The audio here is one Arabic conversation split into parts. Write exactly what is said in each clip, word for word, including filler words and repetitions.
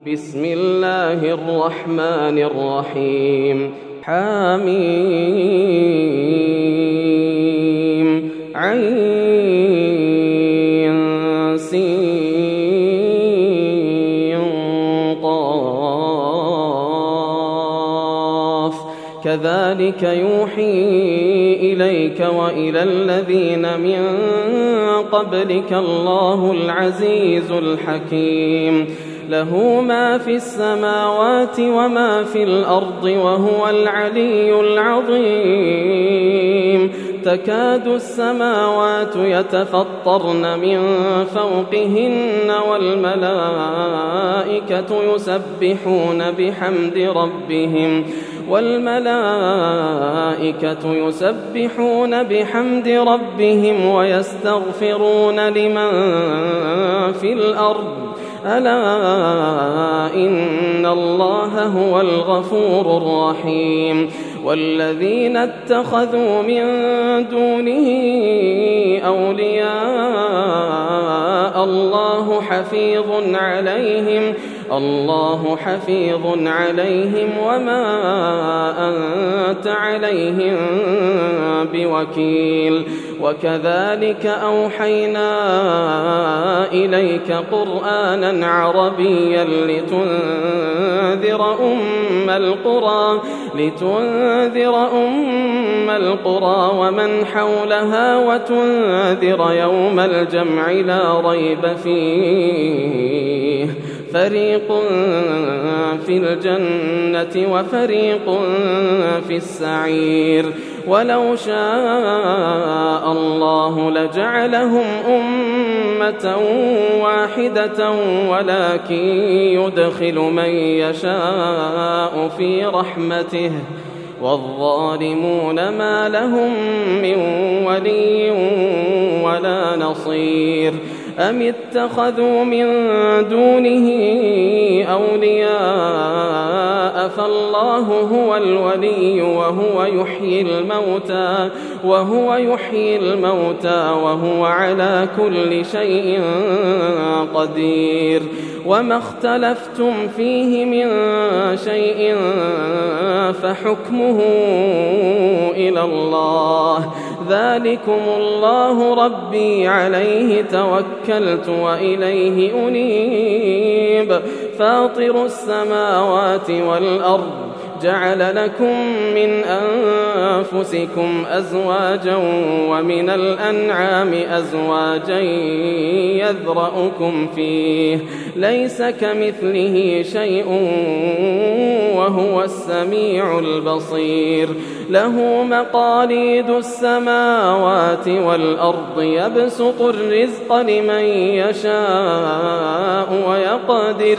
بسم الله الرحمن الرحيم حميم عين سين قاف كذلك يوحي إليك وإلى الذين من قبلك الله العزيز الحكيم له ما في السماوات وما في الأرض وهو العلي العظيم تكاد السماوات يتفطرن من فوقهن والملائكة يسبحون بحمد ربهم والملائكة يسبحون بحمد ربهم ويستغفرون لمن في الأرض ألا إن الله هو الغفور الرحيم والذين اتخذوا من دونه أولياء الله حفيظ عليهم الله حفيظ عليهم وما أنت عليهم بوكيل وكذلك أوحينا إليك قرآنا عربيا لتنذر أم القرى لتنذر أم القرى ومن حولها وتنذر يوم الجمع لا ريب فيه فريق في الجنة وفريق في السعير ولو شاء الله لجعلهم أمة واحدة ولكن يدخل من يشاء في رحمته والظالمون ما لهم من ولي ولا نصير أم اتخذوا من دونه أولياء فالله هو الولي وهو يحيي الموتى وهو يحيي الموتى وهو على كل شيء قدير وما اختلفتم فيه من شيء فحكمه إلى الله ذلكم الله ربي عليه توكلت وإليه أنيب فاطر السماوات والأرض جعل لكم من أنفسكم أزواجا ومن الأنعام أزواجا يذرأكم فيه ليس كمثله شيء وهو السميع البصير له مقاليد السماوات والأرض يبسط الرزق لمن يشاء ويقدر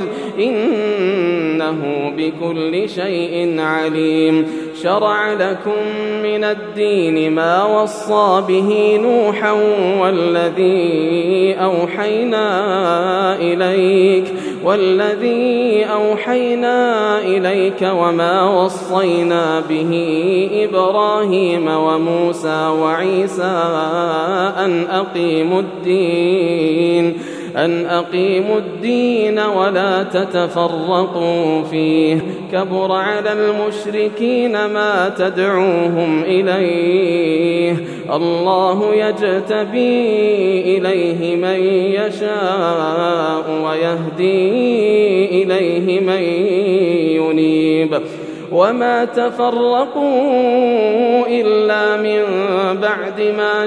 إنه بكل شيء عليم شرع لكم من الدين ما وصى به نوحا والذي أوحينا إليك والذي أوحينا إليك وما وصينا به إبراهيم وموسى وعيسى أن أقيموا الدين أن أقيموا الدين ولا تتفرقوا فيه كبر على المشركين ما تدعوهم إليه الله يجتبي إليه من يشاء ويهدي إليه من ينيب وما تفرقوا إلا من بعد ما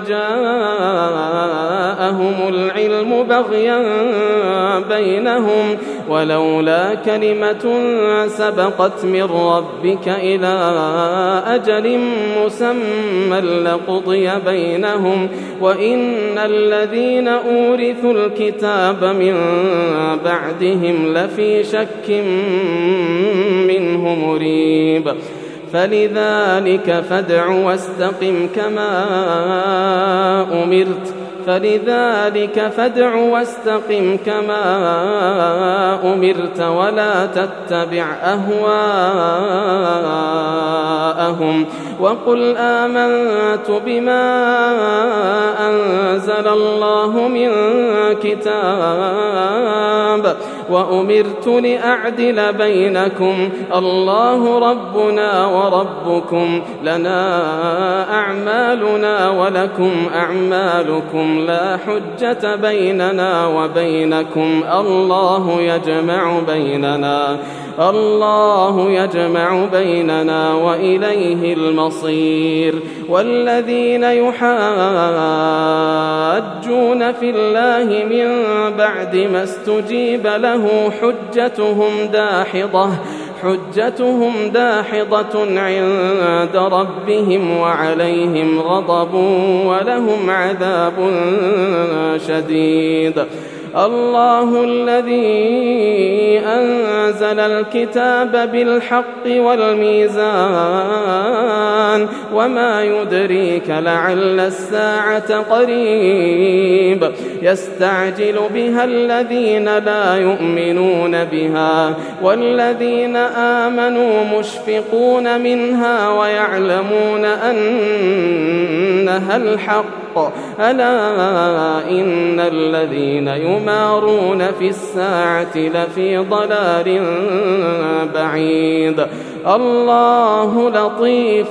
جاءهم العلم بغيا بينهم ولولا كلمة سبقت من ربك إلى أجل مسمى لقضي بينهم وإن الذين أورثوا الكتاب من بعدهم لفي شك منه مريب فلذلك فادع واستقم كما أمرت فلذلك فادع واستقم كما أمرت ولا تتبع أهواءهم وقل آمنت بما أنزل الله من كتاب وأمرت لأعدل بينكم الله ربنا وربكم لنا أعمالنا ولكم أعمالكم لا حجة بيننا وبينكم الله يجمع بيننا الله يجمع بيننا وإليه المصير. والذين يحاجون في الله من بعد ما استجيب له حجتهم داحضة حجتهم داحضة عند ربهم وعليهم غضب ولهم عذاب شديد. الله الذي أنزل الكتاب بالحق والميزان وما يدريك لعل الساعة قريب يستعجل بها الذين لا يؤمنون بها والذين آمنوا مشفقون منها ويعلمون أنها الحق ألا إن الذين يمارون في الساعة لفي ضلال بعيد. الله لطيف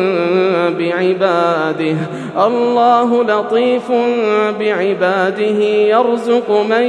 بعباده الله لطيف بعباده يرزق من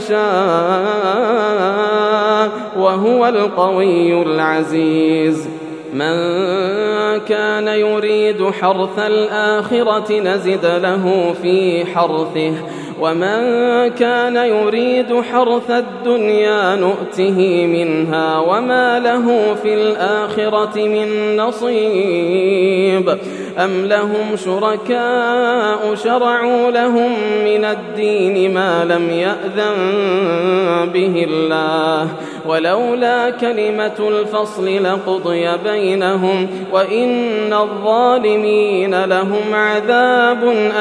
يشاء وهو القوي العزيز. من كان يريد حرث الآخرة نزد له في حرثه ومن كان يريد حرث الدنيا نؤته منها وما له في الآخرة من نصيب. أم لهم شركاء شرعوا لهم من الدين ما لم يأذن به الله ولولا كلمة الفصل لقضي بينهم وإن الظالمين لهم عذاب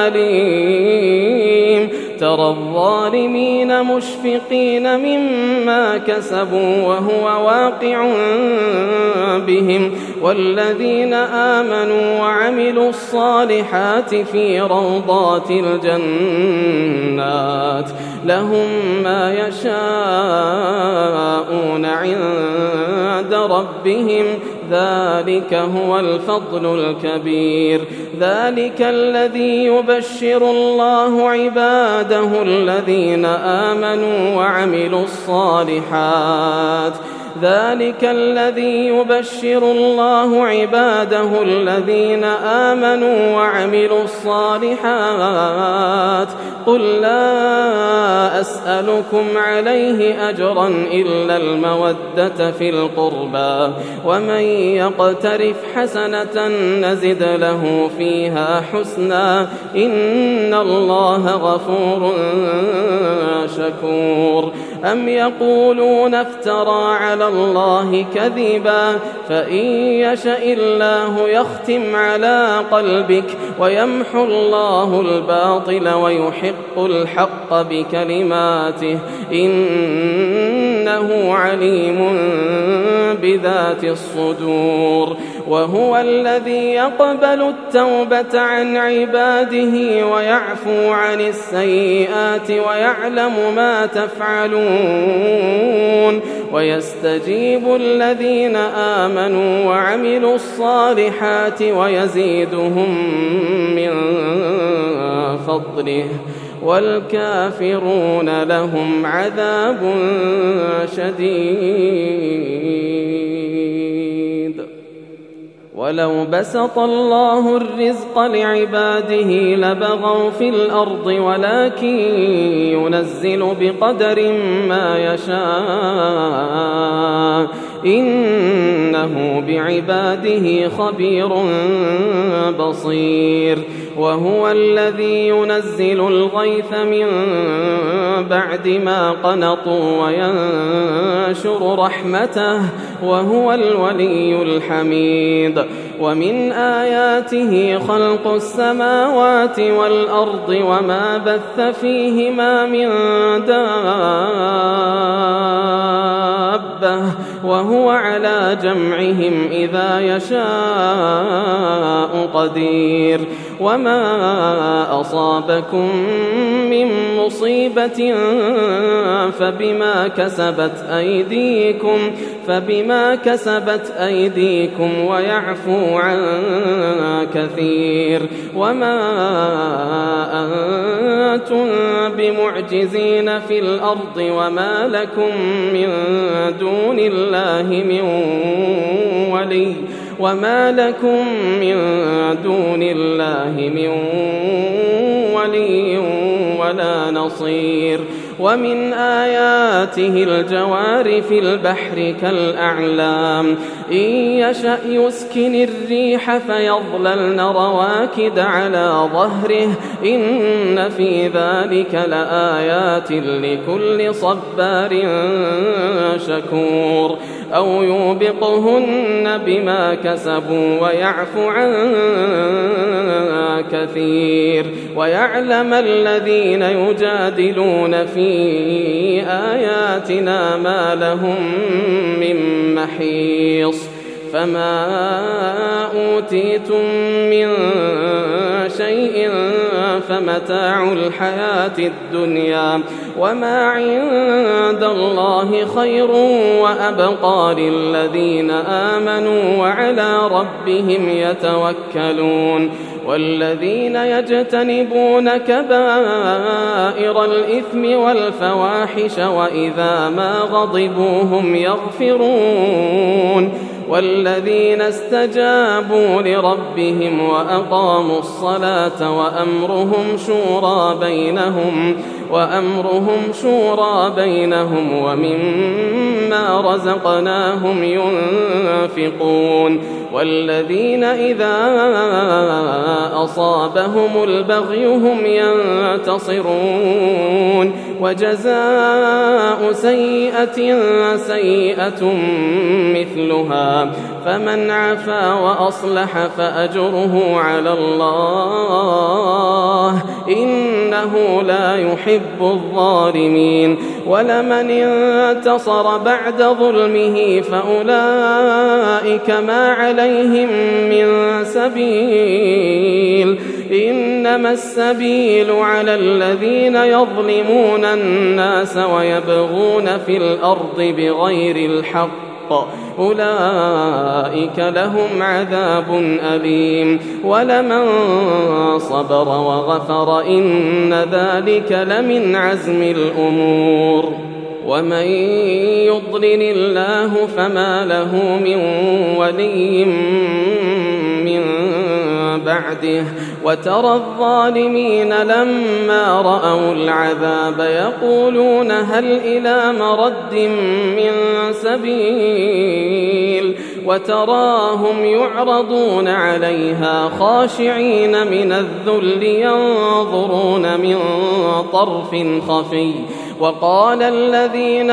أليم. ترى الظالمين مشفقين مما كسبوا وهو واقع بهم والذين آمنوا وعملوا الصالحات في روضات الجنات لهم ما يشاءون عند ربهم ذلك هو الفضل الكبير. ذلك الذي يبشر الله عباده الذين آمنوا وعملوا الصالحات ذلك الذي يبشر الله عباده الذين آمنوا وعملوا الصالحات قل لا أسألكم عليه أجرا إلا المودة في القربى ومن يقترف حسنة نزد له فيها حسنا إن الله غفور شكور. أم يقولون افترى على الله كذبا فإن يشاء الله يختم على قلبك ويمحو الله الباطل ويحق الحق بكلماته إنه عليم بذات الصدور. وهو الذي يقبل التوبة عن عباده ويعفو عن السيئات ويعلم ما تفعلون ويستجيب الذين آمنوا وعملوا الصالحات ويزيدهم من فضله والكافرون لهم عذاب شديد. ولو بسط الله الرزق لعباده لبغوا في الأرض ولكن ينزل بقدر ما يشاء إنه بعباده خبير بصير. وهو الذي ينزل الغيث من بعد ما قنطوا وينشر رحمته وهو الولي الحميد. ومن آياته خلق السماوات والأرض وما بث فيهما من دابة دابة وهو على جمعهم إذا يشاء قدير وما أصابكم من مصيبة فبما كسبت أيديكم فبما كسبت أيديكم ويعفو عن كثير وما أنتم بمعجزين في الأرض وما لكم من دون الله من ولي وما لكم من دون الله من ولي ولا نصير ومن آياته الجوار في البحر كالأعلام إن يشأ يسكن الريح فيظللن رواكد على ظهره إن في ذلك لآيات لكل صبار شكور أو يوبقهن بما كسبوا ويعفو عن كثير ويعلم الذين يجادلون في آياتنا ما لهم من محيص فما أوتيتم من شيء فمتاع الحياة الدنيا وما عند الله خير وأبقى للذين آمنوا وعلى ربهم يتوكلون والذين يجتنبون كبائر الإثم والفواحش وإذا ما غضبوا هم يغفرون والذين استجابوا لربهم وأقاموا الصلاة وأمرهم شورى بينهم وأمرهم شورى بينهم ومما رزقناهم ينفقون والذين إذا أصابهم البغي هم ينتصرون وجزاء سيئة سيئة مثلها فمن عفا وأصلح فأجره على الله إنه لا يحب الظالمين ولمن انتصر بعد ظلمه فأولئك ما عليهم من سبيل إنما السبيل على الذين يظلمون الناس ويبغون في الأرض بغير الحق أولئك لهم عذاب أليم ولمن صبر وغفر إن ذلك لمن عزم الأمور ومن يضلل الله فما له من ولي من بعده وترى الظالمين لما رأوا العذاب يقولون هل إلى مرد من سبيل وتراهم يعرضون عليها خاشعين من الذل ينظرون من طرف خفي وقال الذين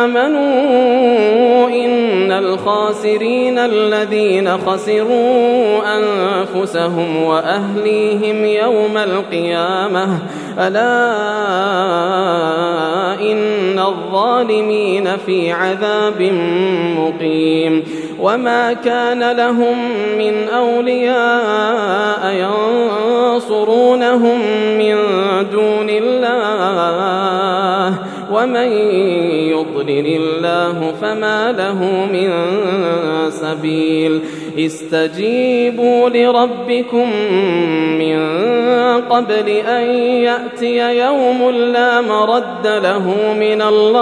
آمنوا إن الخاسرين الذين خسروا أنفسهم وأهليهم يوم القيامة ألا إن الظالمين في عذاب مقيم وما كان لهم من أولياء ينصرونهم من دون الله ومن يضلل الله فما له من سبيل استجيبوا لربكم من قبل أن يأتي يوم لا مرد له من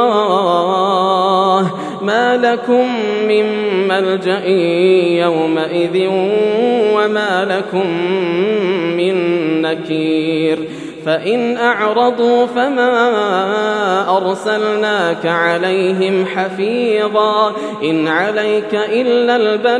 الله ما لكم من ملجأ يومئذ وما لكم من نكير فإن أعرضوا فما أرسلناك عليهم حفيظا إن عليك إلا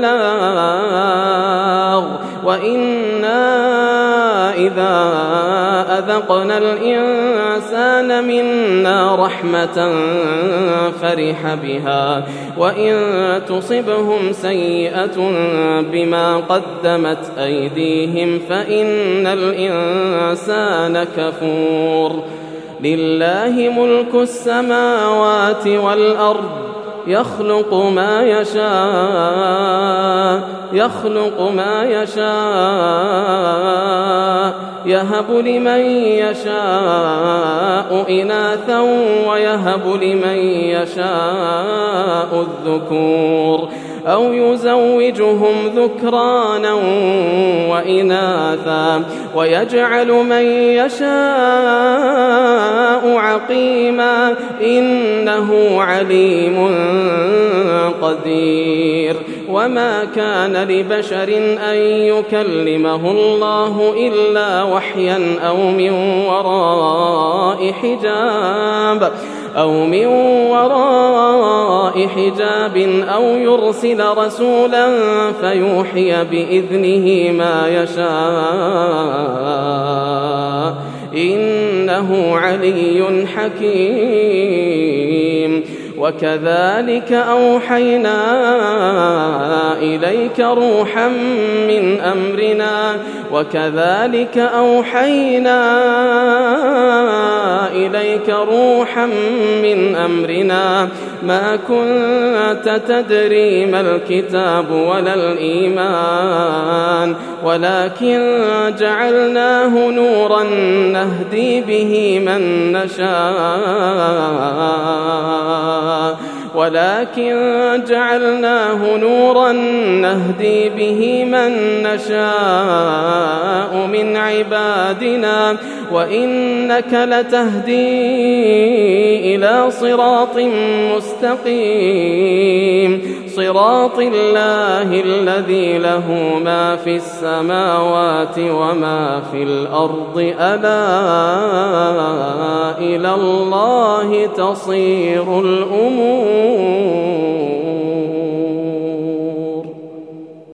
البلاغ وإنا إذا أذقنا الإنسان منا رحمة فرح بها وإن تصبهم سيئة بما قدمت أيديهم فإن الإنسان كفور لله ملك السماوات والأرض يخلق ما يشاء يخلق ما يشاء يهب لمن يشاء إناثا ويهب لمن يشاء الذكور أو يزوجهم ذكرانا وإناثا ويجعل من يشاء عقيما إنه عليم قدير. وما كان لبشر أن يكلمه الله إلا وحيا أو من وراء حجاب أو من وراء حجاب أو يرسل رسولا فيوحي بإذنه ما يشاء إنه علي حكيم. وكذلك أوحينا إليك روحا من أمرنا وكذلك أوحينا إليك روحا من أمرنا ما كنت تدري ما الكتاب ولا الإيمان ولكن جعلناه نورا نهدي به من نشاء ولكن جعلناه نورا نهدي به من نشاء من عبادنا وإنك لتهدي إلى صراط مستقيم صراط الله الذي له ما في السماوات وما في الأرض ألا إلى الله تصير الأمور.